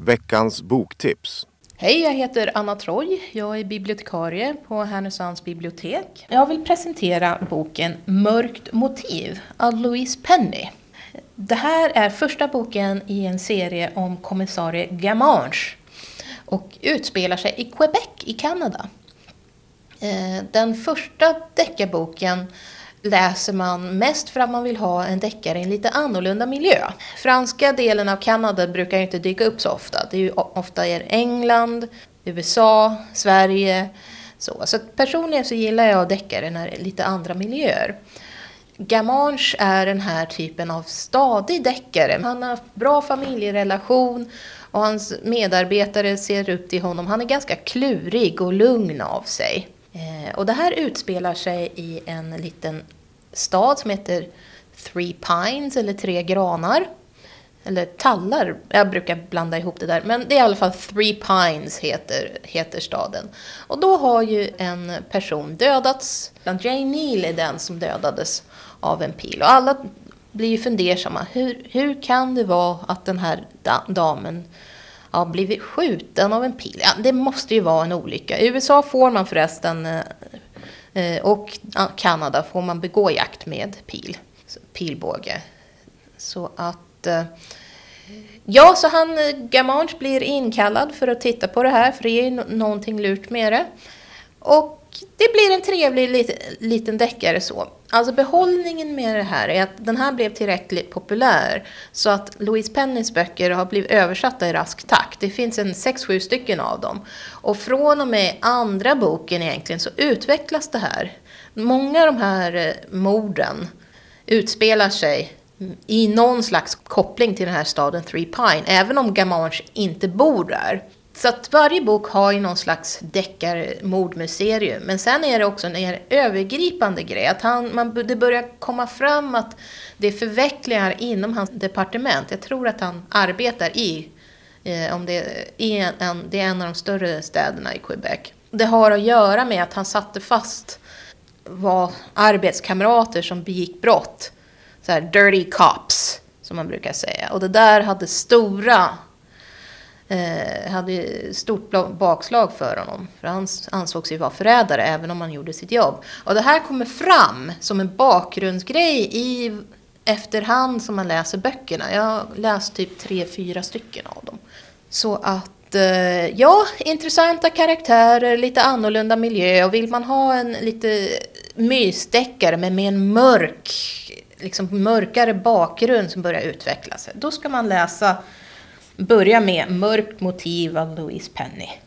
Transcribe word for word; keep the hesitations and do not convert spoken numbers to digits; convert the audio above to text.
Veckans boktips. Hej, jag heter Anna Troy. Jag är bibliotekarie på Härnösands bibliotek. Jag vill presentera boken Mörkt motiv av Louise Penny. Det här är första boken i en serie om kommissarie Gamanche och utspelar sig i Quebec i Kanada. Den första deckarboken läser man mest för att man vill ha en deckare i en lite annorlunda miljö. Franska delen av Kanada brukar inte dyka upp så ofta. Det är ju ofta i England, U S A, Sverige. Så, så personligen så gillar jag deckare när det är lite andra miljöer. Gamanche är den här typen av stadig deckare. Han har bra familjerelation och hans medarbetare ser upp till honom. Han är ganska klurig och lugn av sig. Och det här utspelar sig i en liten stad som heter Three Pines eller Tre granar. Eller tallar, jag brukar blanda ihop det där. Men det är i alla fall Three Pines heter, heter staden. Och då har ju en person dödats. Jane Neal är den som dödades av en pil. Och alla blir ju fundersamma. Hur, hur kan det vara att den här damen har blivit skjuten av en pil? Ja, det måste ju vara en olycka. I U S A får man förresten och Kanada får man begå jakt med pil. Pilbåge. Så att ja, så han Gamanche blir inkallad för att titta på det här, för det är ju någonting lurt med det. Och det blir en trevlig lit, liten deckare så. Alltså behållningen med det här är att den här blev tillräckligt populär så att Louise Pennys böcker har blivit översatta i rask takt. Det finns en sex sju stycken av dem. Och från och med andra boken egentligen så utvecklas det här. Många av de här morden utspelar sig i någon slags koppling till den här staden Three Pine, även om Gamanche inte bor där. Så att varje bok har ju någon slags deckarmordmuseum. Men sen är det också en övergripande grej. Att han, man, det börjar komma fram att det är förvecklingar inom hans departement. Jag tror att han arbetar i, eh, om det, i en, en, det är en av de större städerna i Quebec. Det har att göra med att han satte fast var arbetskamrater som begick brott. Så här dirty cops, som man brukar säga. Och det där hade stora... Eh, hade stort bakslag för honom. För han ansågs ju vara förrädare även om han gjorde sitt jobb. Och det här kommer fram som en bakgrundsgrej i efterhand som man läser böckerna. Jag har läst typ tre, fyra stycken av dem. Så att, eh, ja, intressanta karaktärer, lite annorlunda miljö. Och vill man ha en lite mysdeckare men med en mörk, liksom mörkare bakgrund som börjar utveckla sig. Då ska man läsa... Börja med Mörkt motiv av Louise Penny.